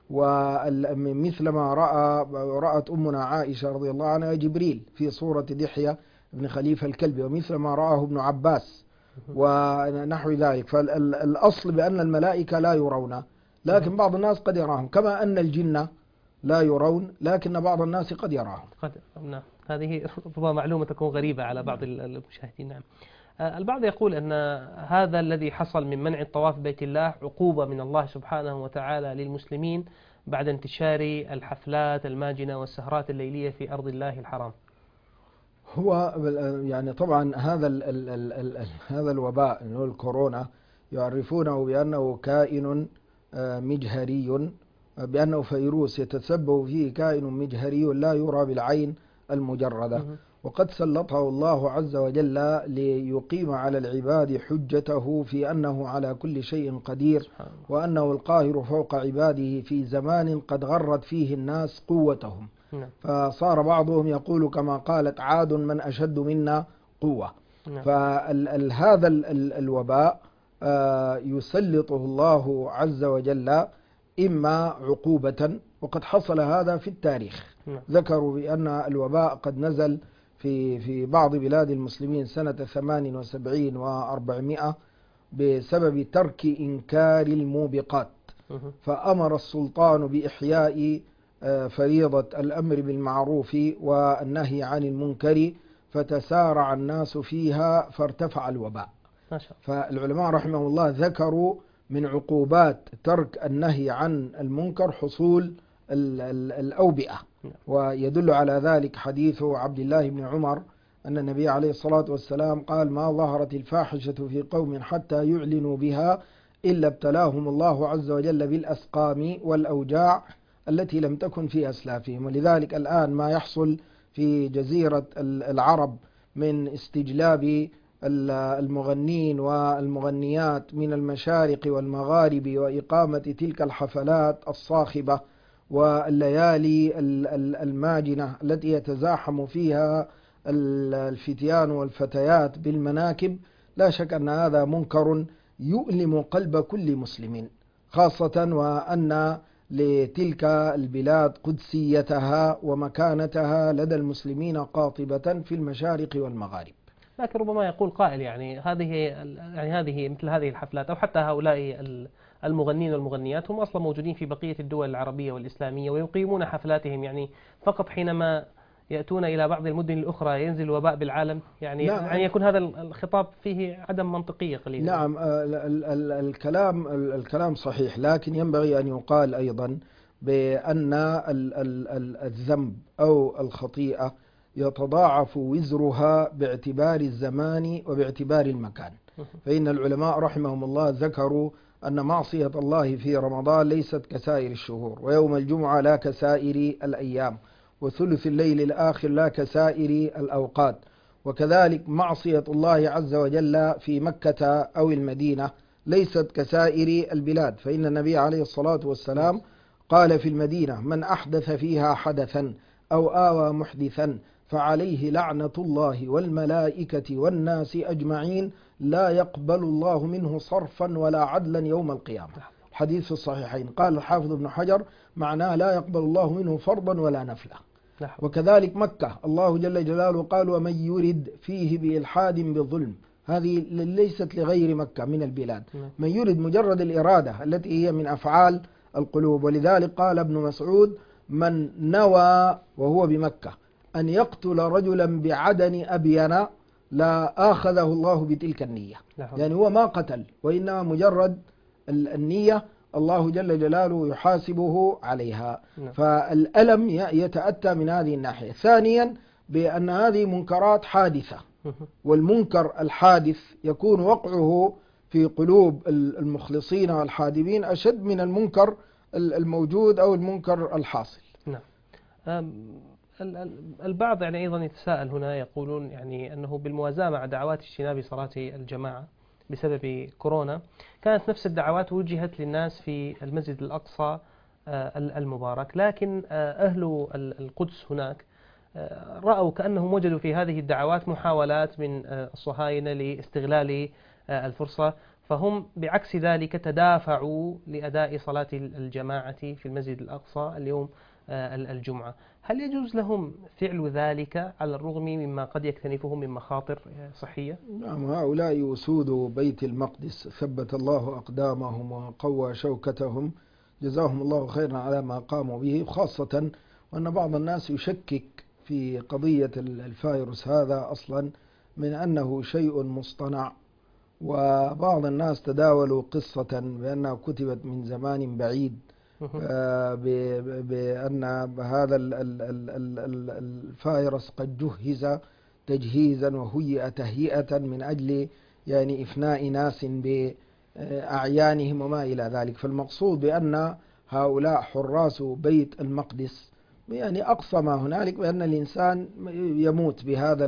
ومثل ما رأى رأت أمنا عائشة رضي الله عنها جبريل في صورة دحية ابن خليفة الكلبي، ومثل ما رآه ابن عباس ونحو ذلك. فالأصل بأن الملائكة لا يرون، لكن بعض الناس قد يراهم، كما أن الجن لا يرون لكن بعض الناس قد يراهم. قد نعم. هذه ربما معلومة تكون غريبة على بعض المشاهدين. نعم. البعض يقول أن هذا الذي حصل من منع الطواف بيت الله عقوبة من الله سبحانه وتعالى للمسلمين بعد انتشار الحفلات الماجنة والسهرات الليلية في أرض الله الحرام. هو يعني طبعا هذا ال ال ال ال هذا الوباء اللي هو الكورونا يعرفونه بأنه كائن مجهري، بأنه فيروس يتسبب فيه كائن مجهري لا يرى بالعين المجردة، وقد سلطه الله عز وجل ليقيم على العباد حجته في أنه على كل شيء قدير، وأنه القاهر فوق عباده في زمان قد غرت فيه الناس قوتهم. فصار بعضهم يقول كما قالت عاد من أشد منا قوة. فهذا الوباء يسلطه الله عز وجل إما عقوبة، وقد حصل هذا في التاريخ. ذكروا بأن الوباء قد نزل في في بعض بلاد المسلمين سنة ثمان وسبعين وأربعمائة بسبب ترك إنكار الموبقات، فأمر السلطان بإحياء فريضة الأمر بالمعروف والنهي عن المنكر، فتسارع الناس فيها فارتفع الوباء. فالعلماء رحمه الله ذكروا من عقوبات ترك النهي عن المنكر حصول الأوبئة، ويدل على ذلك حديث عبد الله بن عمر أن النبي عليه الصلاة والسلام قال: ما ظهرت الفاحشة في قوم حتى يعلنوا بها إلا ابتلاهم الله عز وجل بالأسقام والأوجاع التي لم تكن في أسلافهم. ولذلك الآن ما يحصل في جزيرة العرب من استجلاب المغنين والمغنيات من المشارق والمغارب وإقامة تلك الحفلات الصاخبة والليالي الماجنة التي يتزاحم فيها الفتيان والفتيات بالمناكب، لا شك أن هذا منكر يؤلم قلب كل مسلم، خاصة وأن لتلك البلاد قدسيتها ومكانتها لدى المسلمين قاطبة في المشارق والمغارب. لكن ربما يقول قائل يعني هذه يعني هذه مثل هذه الحفلات أو حتى هؤلاء المغنين والمغنيات هم أصلا موجودين في بقية الدول العربية والإسلامية ويقيمون حفلاتهم، يعني فقط حينما يأتون إلى بعض المدن الأخرى ينزل الوباء بالعالم، يعني نعم. يعني يكون هذا الخطاب فيه عدم منطقية قليلا. نعم، الكلام الكلام صحيح، لكن ينبغي أن يقال أيضا بأن الذنب أو الخطيئة يتضاعف وزرها باعتبار الزمان وباعتبار المكان. فإن العلماء رحمهم الله ذكروا أن معصية الله في رمضان ليست كسائر الشهور، ويوم الجمعة لا كسائر الأيام، وثلث الليل الآخر لا كسائر الأوقات، وكذلك معصية الله عز وجل في مكة أو المدينة ليست كسائر البلاد. فإن النبي عليه الصلاة والسلام قال في المدينة: من أحدث فيها حدثا أو آوى محدثا فعليه لعنة الله والملائكة والناس أجمعين، لا يقبل الله منه صرفا ولا عدلا يوم القيامة. حديث الصحيحين. قال الحافظ ابن حجر: معناه لا يقبل الله منه فرضا ولا نفلا. وكذلك مكة الله جل جلاله قال: ومن يرد فيه بإلحاد بظلم. هذه ليست لغير مكة من البلاد، من يرد مجرد الإرادة التي هي من أفعال القلوب. ولذلك قال ابن مسعود: من نوى وهو بمكة أن يقتل رجلا بعدن أبين لا آخذه الله بتلك النية. يعني هو ما قتل، وإنما مجرد النية الله جل جلاله يحاسبه عليها. نعم. فالألم يتأتى من هذه الناحية. ثانيا بأن هذه منكرات حادثة، والمنكر الحادث يكون وقعه في قلوب المخلصين والحادبين أشد من المنكر الموجود أو المنكر الحاصل. نعم. البعض يعني أيضا يتساءل هنا، يقولون يعني أنه بالموازاة مع دعوات اجتناب صلاة الجماعة بسبب كورونا، كانت نفس الدعوات وجهت للناس في المسجد الأقصى المبارك، لكن أهل القدس هناك رأوا كأنهم وجدوا في هذه الدعوات محاولات من الصهاينة لاستغلال الفرصة، فهم بعكس ذلك تدافعوا لأداء صلاة الجماعة في المسجد الأقصى اليوم الجمعة. هل يجوز لهم فعل ذلك على الرغم مما قد يكتنفهم من مخاطر صحية؟ نعم، هؤلاء أسود بيت المقدس ثبت الله أقدامهم وقوى شوكتهم، جزاهم الله خيرا على ما قاموا به، خاصة وأن بعض الناس يشكك في قضية الفيروس هذا أصلا من أنه شيء مصطنع، وبعض الناس تداولوا قصة بأنها كتبت من زمان بعيد بأن هذا الفيروس قد جهز تجهيزا وهيئ تهيئة من أجل يعني إفناء ناس بأعيانهم وما إلى ذلك. فالمقصود بأن هؤلاء حراس بيت المقدس يعني أقصى ما هنالك بأن الإنسان يموت بهذا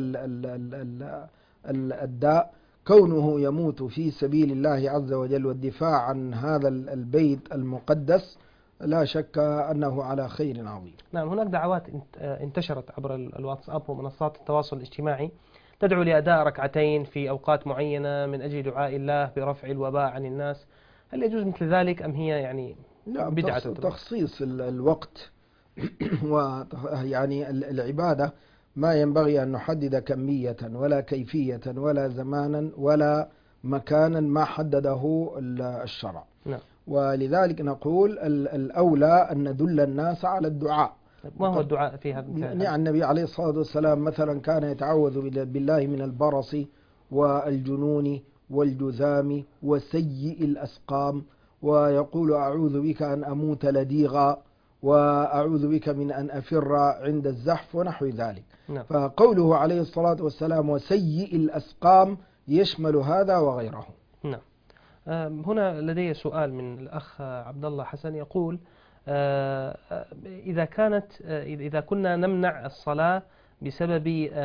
الداء، كونه يموت في سبيل الله عز وجل والدفاع عن هذا البيت المقدس لا شك أنه على خير عظيم. نعم، هناك دعوات انتشرت عبر الواتساب ومنصات التواصل الاجتماعي تدعو لأداء ركعتين في أوقات معينة من أجل دعاء الله برفع الوباء عن الناس. هل يجوز مثل ذلك أم هي يعني بدعة؟ تخصيص الوقت ويعني العبادة ما ينبغي أن نحدد كمية ولا كيفية ولا زمانا ولا مكانا ما حدده الشرع. نعم. ولذلك نقول الأولى أن ندل الناس على الدعاء. ما هو الدعاء في هذا المثال؟ يعني النبي عليه الصلاة والسلام مثلا كان يتعوذ بالله من البرص والجنون والجذام وسيء الأسقام، ويقول أعوذ بك أن أموت لديغا، وأعوذ بك من أن أفر عند الزحف ونحو ذلك. نعم. فقوله عليه الصلاة والسلام وسيء الأسقام يشمل هذا وغيره. نعم. هنا لدي سؤال من الأخ عبد الله حسن، يقول إذا كانت إذا كنا نمنع الصلاة بسبب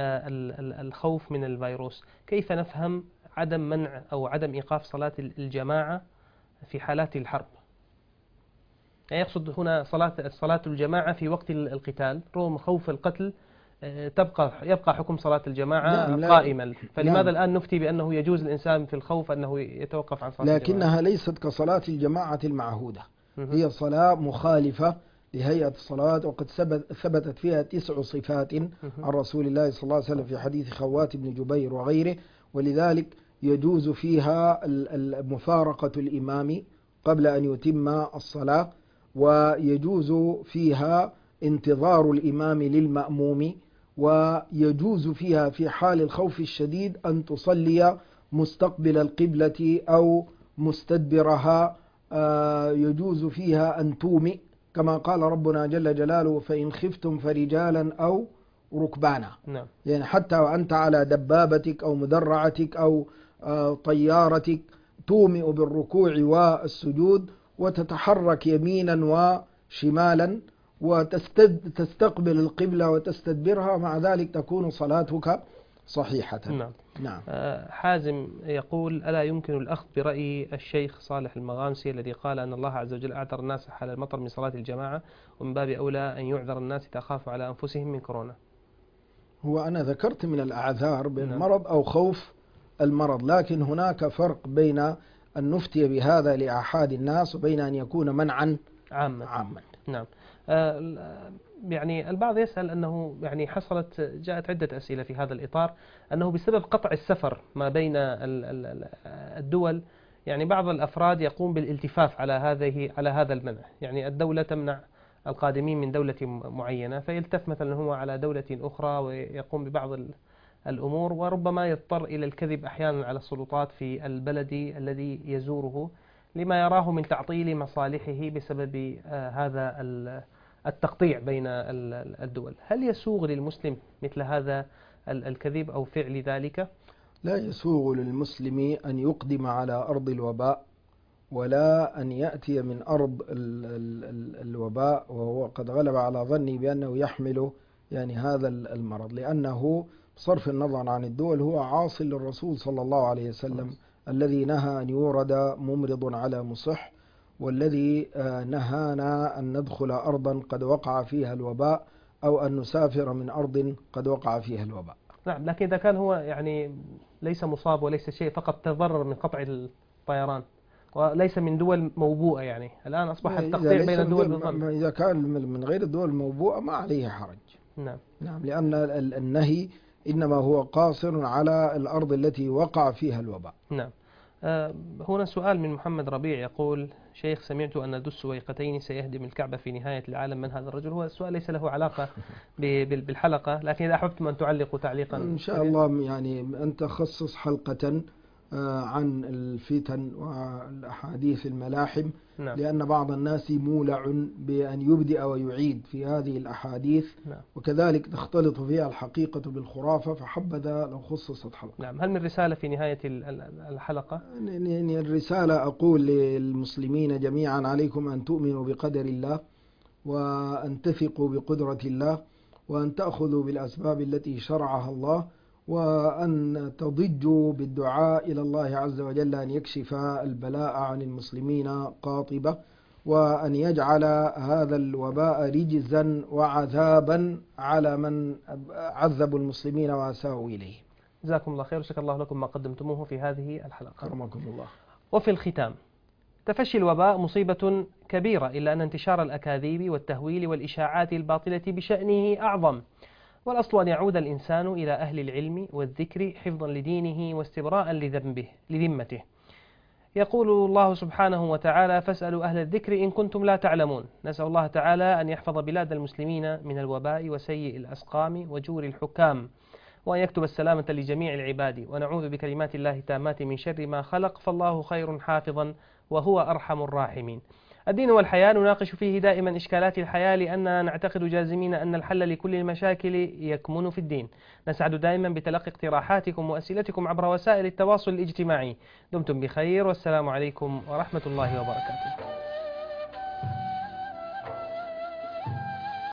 الخوف من الفيروس، كيف نفهم عدم منع أو عدم إيقاف صلاة الجماعة في حالات الحرب؟ يعني يقصد هنا صلاة صلاة الجماعة في وقت القتال رغم خوف القتل، تبقى يبقى حكم صلاة الجماعة نعم قائما، فلماذا نعم الآن نفتي بأنه يجوز الإنسان في الخوف أنه يتوقف عن صلاة لكنها الجماعة؟ ليست كصلاة الجماعة المعهودة، هي صلاة مخالفة لهيئة الصلاة، وقد ثبتت فيها تسع صفات عن رسول الله صلى الله عليه وسلم في حديث خوات بن جبير وغيره، ولذلك يجوز فيها مفارقة الإمام قبل أن يتم الصلاة، ويجوز فيها انتظار الإمام للمأموم، ويجوز فيها في حال الخوف الشديد أن تصلي مستقبل القبلة أو مستدبرها، يجوز فيها أن تومئ كما قال ربنا جل جلاله فإن خفتم فرجالا أو ركبانا. نعم. يعني حتى وأنت على دبابتك أو مدرعتك أو طيارتك تومئ بالركوع والسجود وتتحرك يمينا وشمالا وتستقبل القبلة وتستدبرها، مع ذلك تكون صلاتك صحيحة. نعم. نعم. حازم يقول ألا يمكن الأخذ برأي الشيخ صالح المغامسي الذي قال أن الله عز وجل أعذر الناس حال المطر من صلاة الجماعة، ومن باب أولى أن يعذر الناس إذا خافوا على أنفسهم من كورونا؟ هو أنا ذكرت من الأعذار بالمرض أو خوف المرض، لكن هناك فرق بين أن نفتي بهذا لأحد الناس وبين أن يكون منعا عاما. عاما. نعم. يعني البعض يسأل أنه يعني حصلت جاءت عدة أسئلة في هذا الإطار، أنه بسبب قطع السفر ما بين الدول، يعني بعض الأفراد يقوم بالالتفاف على هذه على هذا المنع، يعني الدولة تمنع القادمين من دولة معينة فيلتف مثلا هو على دولة أخرى ويقوم ببعض الأمور، وربما يضطر إلى الكذب أحيانا على السلطات في البلد الذي يزوره لما يراه من تعطيل مصالحه بسبب هذا التقطيع بين الدول. هل يسوغ للمسلم مثل هذا الكذب أو فعل ذلك؟ لا يسوغ للمسلم أن يقدم على أرض الوباء، ولا أن يأتي من أرض ال ال ال الوباء وهو قد غلب على ظني بأنه يحمل يعني هذا المرض، لأنه بصرف النظر عن الدول هو عاص للرسول صلى الله عليه وسلم الذي نهى أن يورد ممرض على مصح، والذي نهانا أن ندخل أرضا قد وقع فيها الوباء أو أن نسافر من أرض قد وقع فيها الوباء. نعم، لكن إذا كان هو يعني ليس مصاب وليس شيء، فقط تضرر من قطع الطيران وليس من دول موبوءة، يعني الآن أصبح التقطيع بين الدول بالظن. إذا كان من غير الدول الموبوءة ما عليه حرج. نعم. نعم، لأن النهي إنما هو قاصر على الأرض التي وقع فيها الوباء. نعم. آه هنا سؤال من محمد ربيع يقول: شيخ، سمعت أن ذو السويقتين سيهدم الكعبة في نهاية العالم، من هذا الرجل؟ هو السؤال ليس له علاقة بالحلقة، لكن إذا أحببتم أن تعلقوا تعليقا إن شاء الله يعني أن تخصص حلقة عن الفتن والأحاديث الملاحم. نعم. لأن بعض الناس مولع بأن يبدأ ويعيد في هذه الأحاديث. نعم. وكذلك تختلط فيها الحقيقة بالخرافة، فحبذا لو خصصت حلقة. نعم. هل من رسالة في نهاية الحلقة؟ الرسالة أقول للمسلمين جميعا: عليكم أن تؤمنوا بقدر الله، وأن تثقوا بقدرة الله، وأن تأخذوا بالأسباب التي شرعها الله، وأن تضجوا بالدعاء إلى الله عز وجل أن يكشف البلاء عن المسلمين قاطبة، وأن يجعل هذا الوباء رجزا وعذابا على من عذبوا المسلمين وأساءوا إليه. جزاكم الله خير، وشكر الله لكم ما قدمتموه في هذه الحلقة. كرمكم الله. وفي الختام، تفشي الوباء مصيبة كبيرة، إلا أن انتشار الأكاذيب والتهويل والإشاعات الباطلة بشأنه أعظم، والأصل أن يعود الإنسان إلى أهل العلم والذكر حفظا لدينه واستبراء لذنبه لذمته. يقول الله سبحانه وتعالى: فاسألوا أهل الذكر إن كنتم لا تعلمون. نسأل الله تعالى أن يحفظ بلاد المسلمين من الوباء وسيء الأسقام وجور الحكام، وأن يكتب السلامة لجميع العباد، ونعوذ بكلمات الله التامات من شر ما خلق، فالله خير حافظا وهو أرحم الراحمين. الدين والحياة نناقش فيه دائما إشكالات الحياة، لأننا نعتقد جازمين أن الحل لكل المشاكل يكمن في الدين. نسعد دائما بتلقي اقتراحاتكم وأسئلتكم عبر وسائل التواصل الاجتماعي. دمتم بخير، والسلام عليكم ورحمة الله وبركاته.